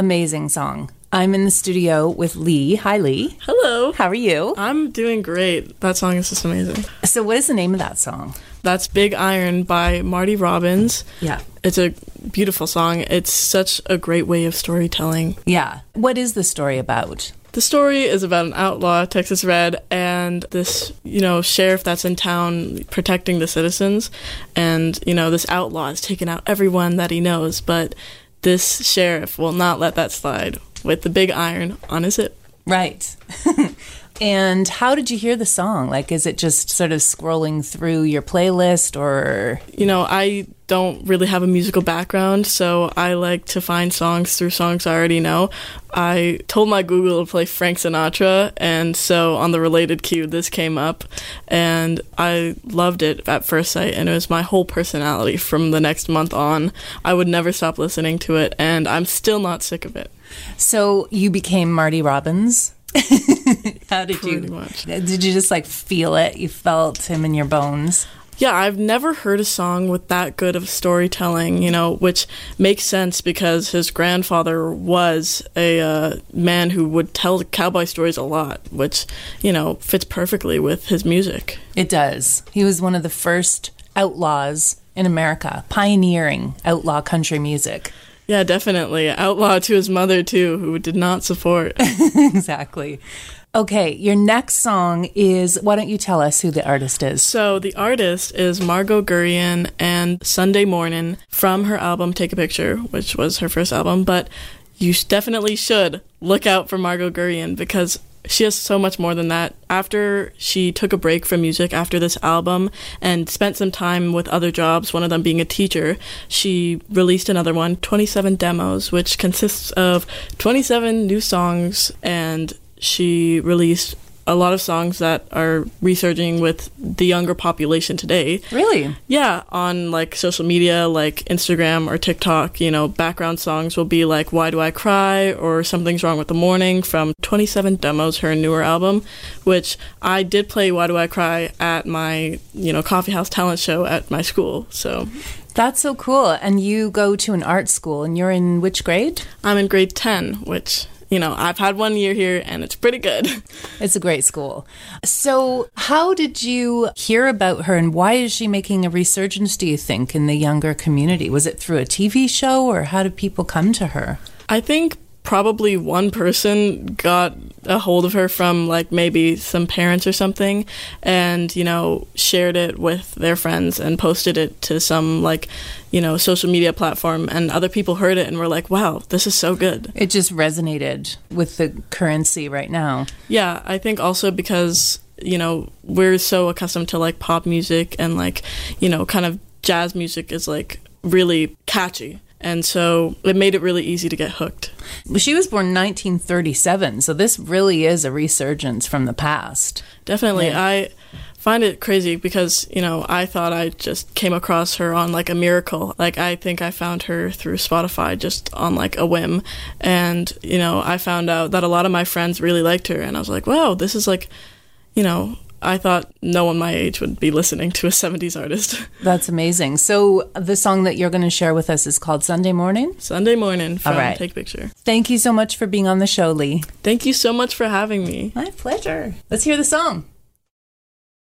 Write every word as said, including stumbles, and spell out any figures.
amazing song. I'm in the studio with Lee. Hi, Lee. Hello. How are you? I'm doing great. That song is just amazing. So what is the name of that song? That's Big Iron by Marty Robbins. Yeah. It's a beautiful song. It's such a great way of storytelling. Yeah. What is the story about? The story is about an outlaw, Texas Red, and this, you know, sheriff that's in town protecting the citizens. And, you know, this outlaw has taken out everyone that he knows, but this sheriff will not let that slide with the big iron on his hip. Right. And how did you hear the song? Like, is it just sort of scrolling through your playlist or? You know, I don't really have a musical background, so I like to find songs through songs I already know. I told my Google to play Frank Sinatra, and so on the related queue, this came up, and I loved it at first sight, and it was my whole personality from the next month on. I would never stop listening to it, and I'm still not sick of it. So you became Marty Robbins? How did Pretty you? much. Did you just like feel it? You felt him in your bones? Yeah, I've never heard a song with that good of storytelling, you know, which makes sense because his grandfather was a uh, man who would tell cowboy stories a lot, which, you know, fits perfectly with his music. It does. He was one of the first outlaws in America, pioneering outlaw country music. Yeah, definitely. Outlaw to his mother, too, who did not support. Exactly. Okay, your next song is, why don't you tell us who the artist is? So the artist is Margo Guryan and Sunday Mornin' from her album Take a Picture, which was her first album. But you definitely should look out for Margo Guryan because she has so much more than that. After she took a break from music after this album and spent some time with other jobs, one of them being a teacher, she released another one, twenty-seven Demos, which consists of twenty-seven new songs, and she released a lot of songs that are resurging with the younger population today. Really? Yeah, on like social media, like Instagram or TikTok, you know, background songs will be like Why Do I Cry or Something's Wrong with the Morning from twenty-seven Demos, her newer album, which I did play Why Do I Cry at my, you know, coffee house talent show at my school. So that's so cool. And you go to an art school, and you're in which grade? I'm in grade ten, which, you know, I've had one year here, and it's pretty good. It's a great school. So how did you hear about her, and why is she making a resurgence, do you think, in the younger community? Was it through a T V show, or how did people come to her? I think probably one person got a hold of her from, like, maybe some parents or something, and, you know, shared it with their friends and posted it to some, like, you know, social media platform, and other people heard it and were like, wow, this is so good. It just resonated with the currency right now. Yeah, I think also because, you know, we're so accustomed to, like, pop music and, like, you know, kind of jazz music is, like, really catchy. And so it made it really easy to get hooked. She was born in nineteen thirty-seven, so this really is a resurgence from the past. Definitely. Yeah. I find it crazy because, you know, I thought I just came across her on, like, a miracle. Like, I think I found her through Spotify just on, like, a whim. And, you know, I found out that a lot of my friends really liked her. And I was like, wow, this is, like, you know, I thought no one my age would be listening to a seventies artist. That's amazing. So the song that you're going to share with us is called Sunday Morning? Sunday Mornin' from All right. Take a Picture. Thank you so much for being on the show, Lee. Thank you so much for having me. My pleasure. Let's hear the song.